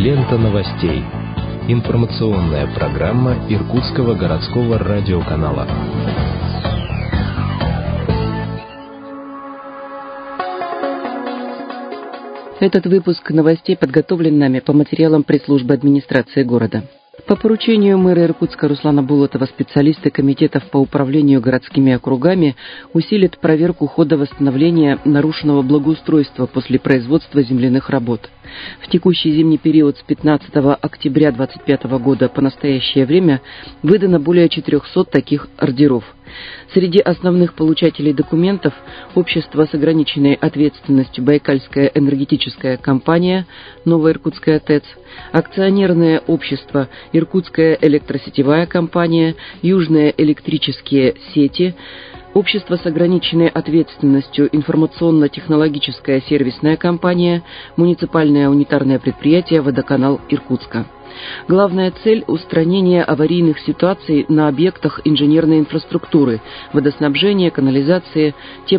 Лента новостей. Информационная программа Иркутского городского радиоканала. Этот выпуск новостей подготовлен нами по материалам пресс-службы администрации города. По поручению мэра Иркутска Руслана Болотова специалисты комитетов по управлению городскими округами усилят проверку хода восстановления нарушенного благоустройства после производства земляных работ. В текущий зимний период с 15 октября 2025 года по настоящее время выдано более 400 таких ордеров. Среди основных получателей документов общество с ограниченной ответственностью «Байкальская энергетическая компания», «Новая Иркутская ТЭЦ», акционерное общество «Иркутская электросетевая компания», «Южные электрические сети», общество с ограниченной ответственностью «Информационно-технологическая сервисная компания», муниципальное унитарное предприятие «Водоканал Иркутска». Главная цель – устранение аварийных ситуаций на объектах инженерной инфраструктуры, водоснабжения, канализации,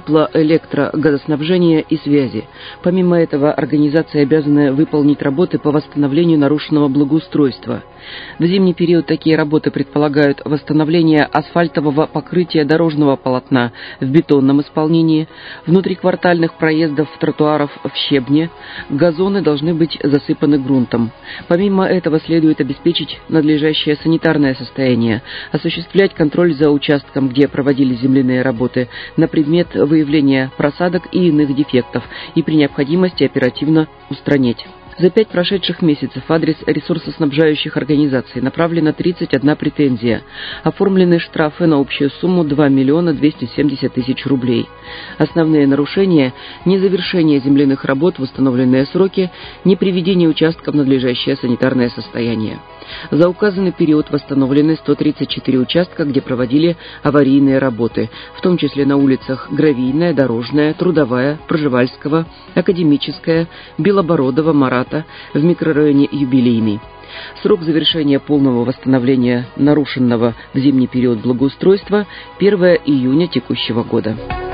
тепло-электро-газоснабжения и связи. Помимо этого, организация обязана выполнить работы по восстановлению нарушенного благоустройства. В зимний период такие работы предполагают восстановление асфальтового покрытия дорожного полотна в бетонном исполнении, внутриквартальных проездов тротуаров в щебне, газоны должны быть засыпаны грунтом. Помимо этого следует обеспечить надлежащее санитарное состояние, осуществлять контроль за участком, где проводились земляные работы, на предмет выявления просадок и иных дефектов, и при необходимости оперативно устранить. За 5 прошедших месяцев в адрес ресурсоснабжающих организаций направлено 31 претензия. Оформлены штрафы на общую сумму 2 миллиона 270 тысяч рублей. Основные нарушения – незавершение земляных работ в установленные сроки, неприведение участков в надлежащее санитарное состояние. За указанный период восстановлены 134 участка, где проводили аварийные работы, в том числе на улицах Гравийная, Дорожная, Трудовая, Пржевальского, Академическая, Белобородова, Марата, в микрорайоне Юбилейный. Срок завершения полного восстановления нарушенного в зимний период благоустройства – 1 июня текущего года.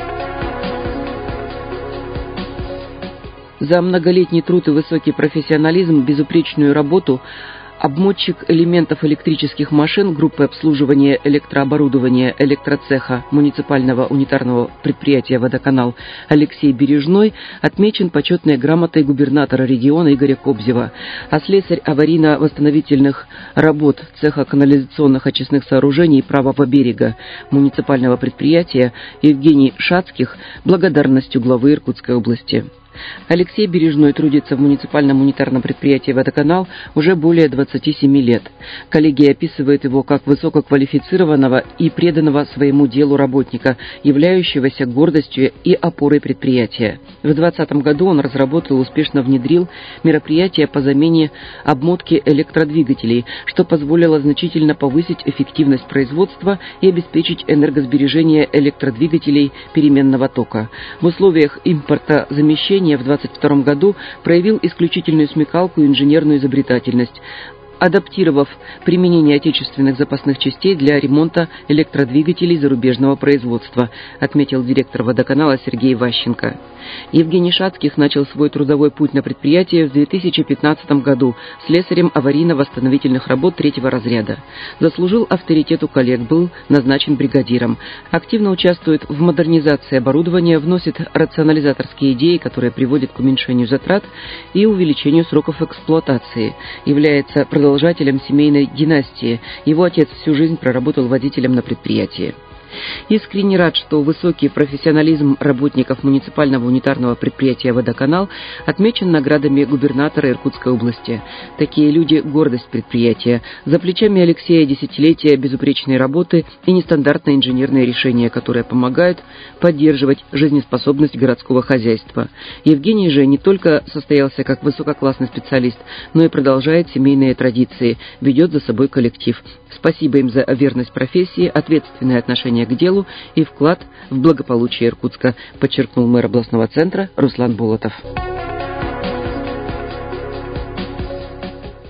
За многолетний труд и высокий профессионализм, безупречную работу обмотчик элементов электрических машин группы обслуживания электрооборудования электроцеха муниципального унитарного предприятия «Водоканал» Алексей Бережной отмечен почетной грамотой губернатора региона Игоря Кобзева, а слесарь аварийно-восстановительных работ цеха канализационных очистных сооружений правого берега муниципального предприятия Евгений Шацких благодарностью главы Иркутской области. Алексей Бережной трудится в муниципальном унитарном предприятии «Водоканал» уже более 27 лет. Коллеги описывают его как высококвалифицированного и преданного своему делу работника, являющегося гордостью и опорой предприятия. В 2020 году он разработал и успешно внедрил мероприятия по замене обмотки электродвигателей, что позволило значительно повысить эффективность производства и обеспечить энергосбережение электродвигателей переменного тока. В условиях импортозамещения в 2022 году проявил исключительную смекалку и инженерную изобретательность, адаптировав применение отечественных запасных частей для ремонта электродвигателей зарубежного производства, отметил директор водоканала Сергей Ващенко. Евгений Шацких начал свой трудовой путь на предприятии в 2015 году слесарем аварийно-восстановительных работ 3-го разряда. Заслужил авторитет у коллег, был назначен бригадиром. Активно участвует в модернизации оборудования, вносит рационализаторские идеи, которые приводят к уменьшению затрат и увеличению сроков эксплуатации. Является продолжателем семейной династии. Его отец всю жизнь проработал водителем на предприятии. Искренне рад, что высокий профессионализм работников муниципального унитарного предприятия «Водоканал» отмечен наградами губернатора Иркутской области. Такие люди – гордость предприятия. За плечами Алексея десятилетия безупречной работы и нестандартные инженерные решения, которые помогают поддерживать жизнеспособность городского хозяйства. Евгений же не только состоялся как высококлассный специалист, но и продолжает семейные традиции, ведет за собой коллектив. Спасибо им за верность профессии, ответственное отношение к делу и вклад в благополучие Иркутска, подчеркнул мэр областного центра Руслан Болотов.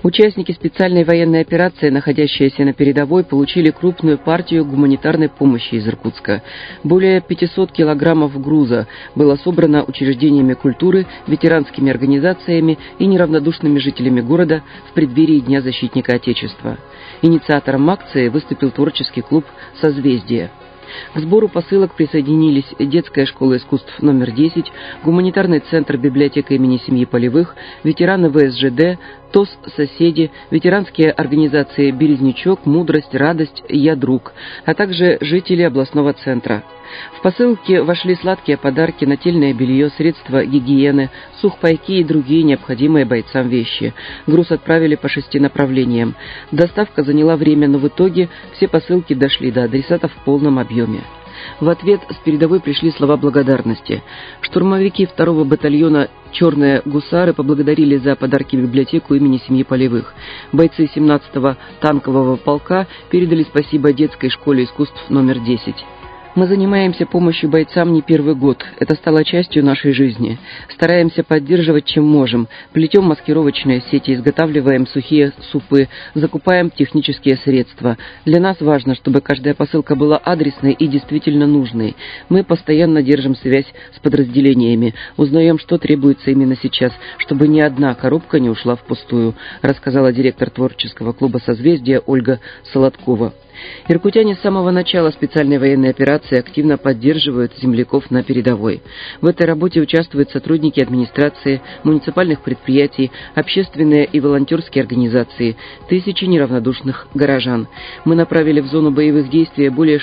Участники специальной военной операции, находящиеся на передовой, получили крупную партию гуманитарной помощи из Иркутска. Более 500 килограммов груза было собрано учреждениями культуры, ветеранскими организациями и неравнодушными жителями города в преддверии Дня защитника Отечества. Инициатором акции выступил творческий клуб «Созвездие». К сбору посылок присоединились детская школа искусств номер 10, гуманитарный центр библиотека имени семьи Полевых, ветераны ВСЖД, ТОС «Соседи», ветеранские организации «Березнячок», «Мудрость», «Радость», «Я друг», а также жители областного центра. В посылке вошли сладкие подарки, нательное белье, средства гигиены, сухпайки и другие необходимые бойцам вещи. Груз отправили по 6 направлениям. Доставка заняла время, но в итоге все посылки дошли до адресатов в полном объеме. В ответ с передовой пришли слова благодарности. Штурмовики 2-го батальона «Черные гусары» поблагодарили за подарки библиотеку имени семьи Полевых. Бойцы 17-го танкового полка передали спасибо детской школе искусств номер 10. Мы занимаемся помощью бойцам не первый год. Это стало частью нашей жизни. Стараемся поддерживать, чем можем. Плетем маскировочные сети, изготавливаем сухие супы, закупаем технические средства. Для нас важно, чтобы каждая посылка была адресной и действительно нужной. Мы постоянно держим связь с подразделениями, узнаем, что требуется именно сейчас, чтобы ни одна коробка не ушла впустую, рассказала директор творческого клуба «Созвездие» Ольга Солодкова. Иркутяне с самого начала специальной военной операции активно поддерживают земляков на передовой. В этой работе участвуют сотрудники администрации, муниципальных предприятий, общественные и волонтерские организации, тысячи неравнодушных горожан. Мы направили в зону боевых действий более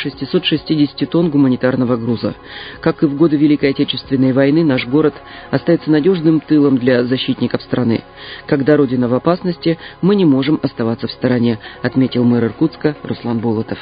660 тонн гуманитарного груза. Как и в годы Великой Отечественной войны, наш город остается надежным тылом для защитников страны. Когда Родина в опасности, мы не можем оставаться в стороне, отметил мэр Иркутска Руслан Болотов.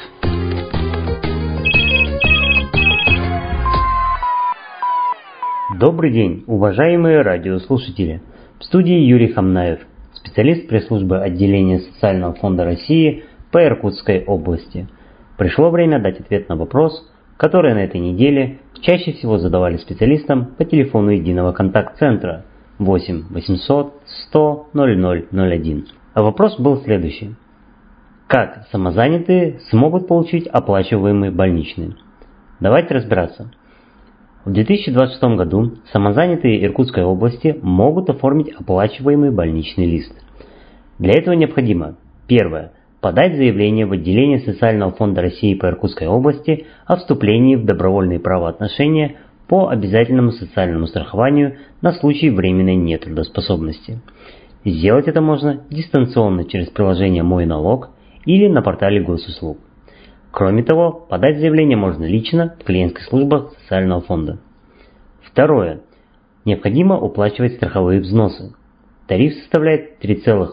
Добрый день, уважаемые радиослушатели. В студии Юрий Хамнаев, специалист пресс-службы отделения Социального фонда России по Иркутской области. Пришло время дать ответ на вопрос, который на этой неделе чаще всего задавали специалистам по телефону единого контакт-центра 8 800 100 0001. А вопрос был следующий. Как самозанятые смогут получить оплачиваемый больничный? Давайте разбираться. В 2026 году самозанятые Иркутской области могут оформить оплачиваемый больничный лист. Для этого необходимо: первое. Подать заявление в отделение Социального фонда России по Иркутской области о вступлении в добровольные правоотношения по обязательному социальному страхованию на случай временной нетрудоспособности. Сделать это можно дистанционно через приложение «Мой налог» или на портале госуслуг. Кроме того, подать заявление можно лично в клиентских службах социального фонда. Второе. Необходимо уплачивать страховые взносы. Тариф составляет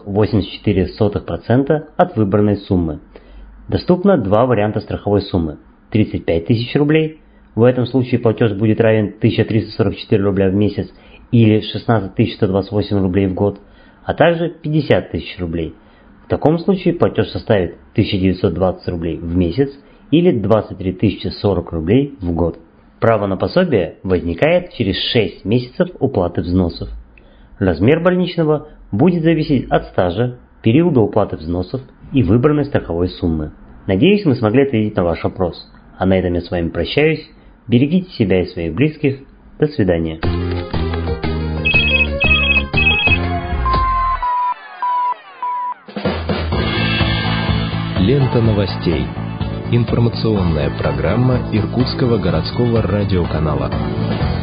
3,84% от выбранной суммы. Доступно два варианта страховой суммы. 35 тысяч рублей, в этом случае платеж будет равен 1344 рубля в месяц или 16 128 рублей в год, а также 50 тысяч рублей. В таком случае платеж составит 1920 рублей в месяц или 23 040 рублей в год. Право на пособие возникает через 6 месяцев уплаты взносов. Размер больничного будет зависеть от стажа, периода уплаты взносов и выбранной страховой суммы. Надеюсь, мы смогли ответить на ваш вопрос. А на этом я с вами прощаюсь. Берегите себя и своих близких. До свидания. Лента новостей. Информационная программа Иркутского городского радиоканала.